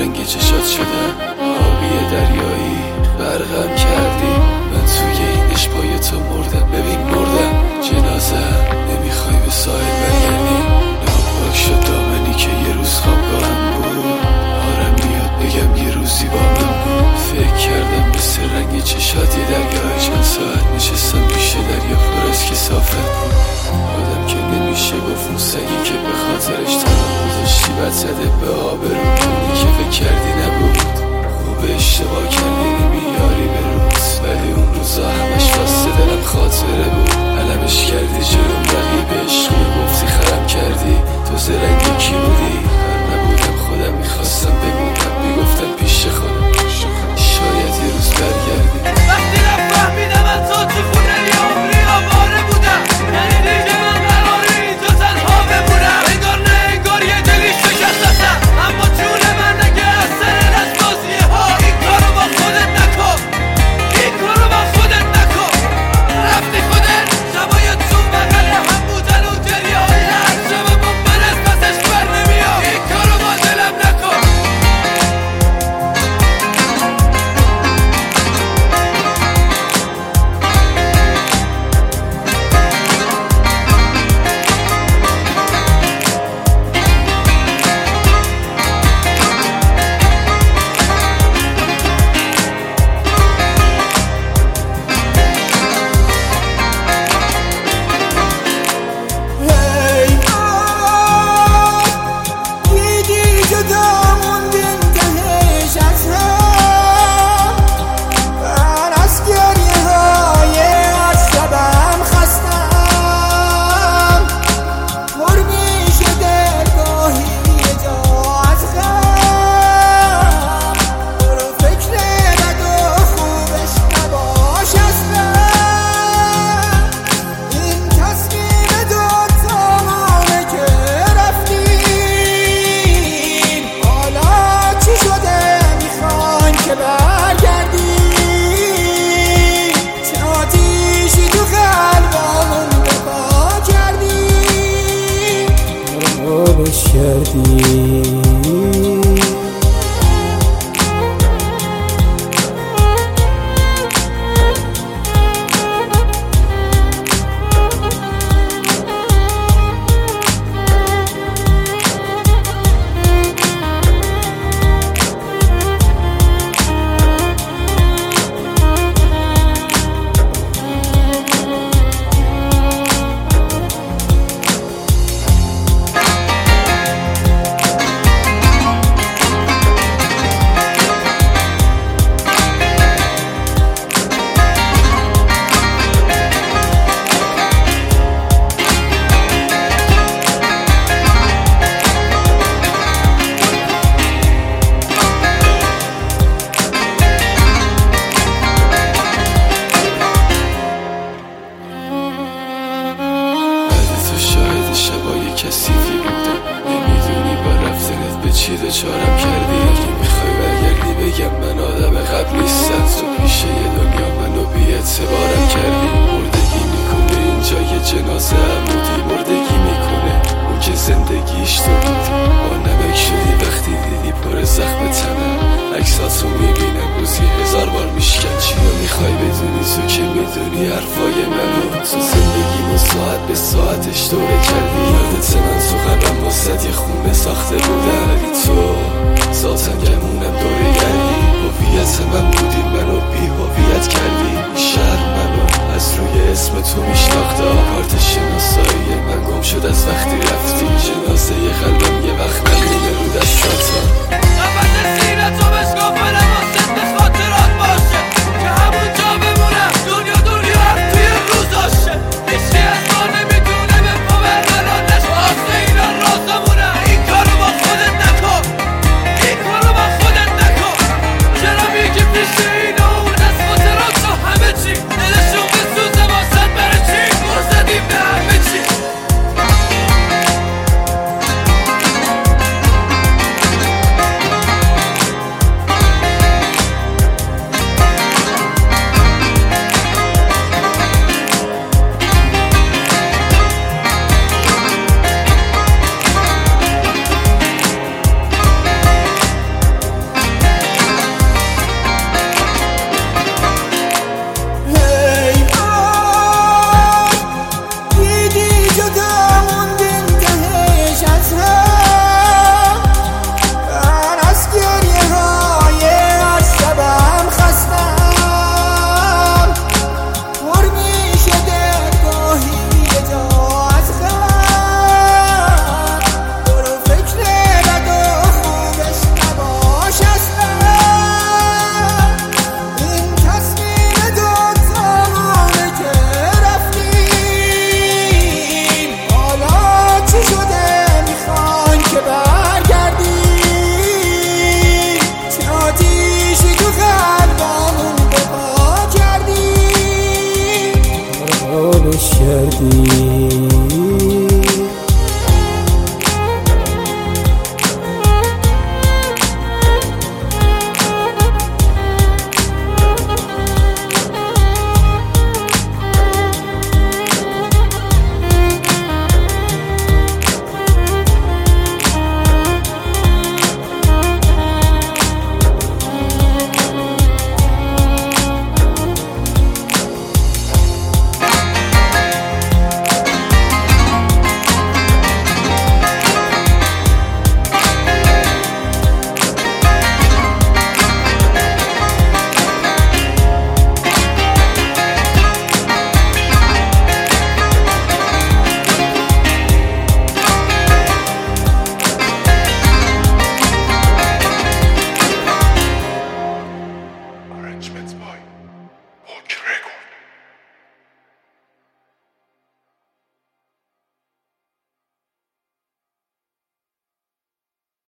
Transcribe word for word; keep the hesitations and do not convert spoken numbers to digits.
رنگ چشات شدم آبی دریایی برقم کردی من توی این عشقای تو مردم ببین مردم جنازم نمیخوای به ساحل برگردی ناپاک شد دامنی که یه روز خوابگاهم بود آرم میاد بگم یه روزی با من بود فکر کردم مثل رنگ چشات یه دریای چند ساعت نشستم پیش دریا پر از کثافت بود آدم که نمیشه گفت اون سگی که به خاطرش تنها گذاشتی بد زده به آبرو اونی که فکر کردی نبود خوب اشتباه کردی نمیاری به روز ولی اون روزا همش واسه دلم خاطره بود علمش کردی جلوم رقیب عشقی گفتی خرم کردی تو زرنگی کی بودی من نبودم خودم میخواستم بمونم میگفتم پیش خودم شاید یه روز برگردی وقتی رفت فهمیدم از تو تو خونه یه عمری آواره بودم یعنی دیگه من قراره اینجا تنها بمونم انگار نه انگار یه دلی شکستم اما جون من نگه از سر رسبازیه ها این کارو با خودت نکن این کارو با خودت نکن رفتی خودت شبای تو بغل هم بودن و گریه های هر شبمون من از پسش بر نمیام این کارو با دلم نکن کردی کثیفی بودم نمیدونی با رفتنت به چی دچارم کردی اگه میخوای برگردی بگم من آدم قبلیستم تو پیش یه دنیا منو بی اعتبارم کردی مردگی میکنه اینجا یه جنازه عمودی مردگی میکنه اون که زندگیش تو بودی با نمک شدی وقتی دیدی پر زخم تنم عکساتو میبینم روزی هزار بار میشکن چی رو میخوای بدونی تو که میدونی حرفای منو تو زندگیمو ساعت به ساعتش دوره کردی یادت من تو قلبم